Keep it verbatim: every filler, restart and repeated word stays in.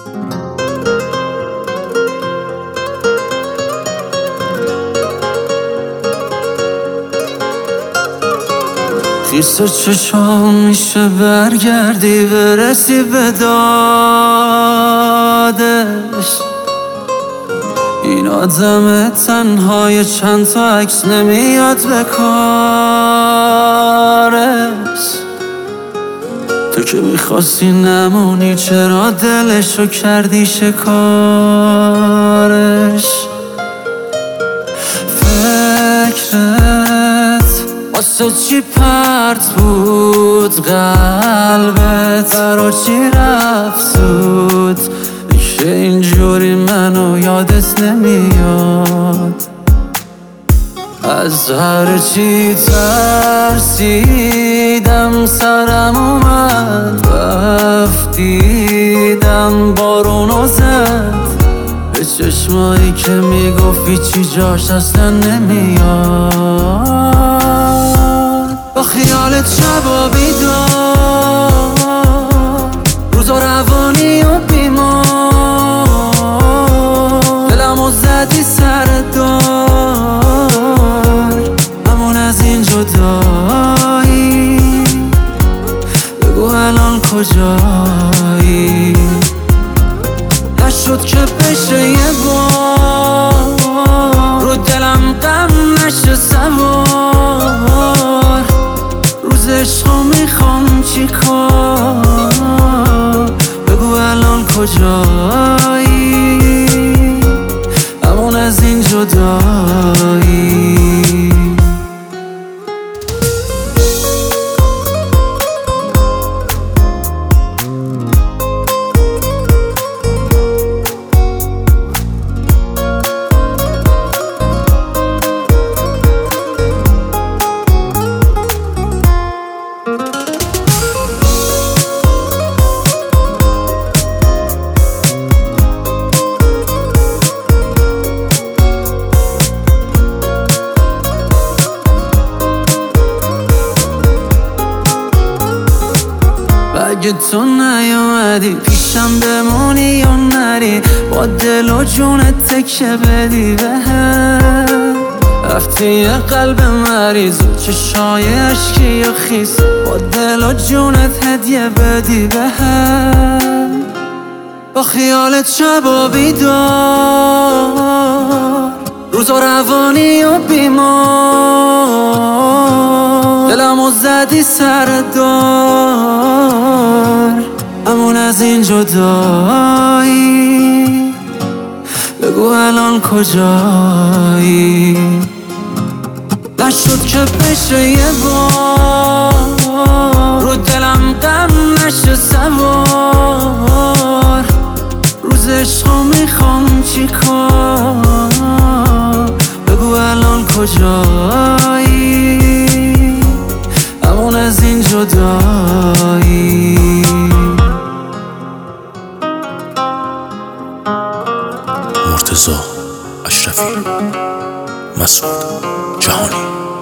خیس چشام میشه برگردی برسی به دادش. این آدم تنهای چند تا عکس نمیاد به کارش. تو که میخواستی نمونی چرا دلشو کردی شکارش. فکرت واسه چی پرت بود قلبت، برا چی رفت زود که اینجوری منو یادت نمیاد. از هر چی ترسیدم سرم اومد، رفتیدم بارونو زد به چشمایی که میگفتی چی جاش اصلا نمیاد. با خیالت شبا بیدار، روزا روانی و بیمار، دلمو زدی سر دار. همون از این جدایی بگو الان کجایی. نشد که بشه یه بار رو دلم غم نشه سوار. روز عشقو میخوام چی کار، بگو الان کجایی. همون از این جدایی. اگه تو نیومدی پیشم بمونی یا نری، با دل و جونت تکه بدی به هم. رفتی یه قلب مریض و چشای عشقی و خیس، با دل و جونت هدیه بدی به هم. با خیالت شبا بیدار، روزا روانی و بیمار، دلمو زدی سر دار. همون از این جدایی بگو الان کجایی. نشد که بشه یه بار رو دلم غم نشه سوار. روز عشقو میخوام چی کار، بگو الان کجایی. همون از این جدایی. مرتضی اشرفی، مسعود جهانی.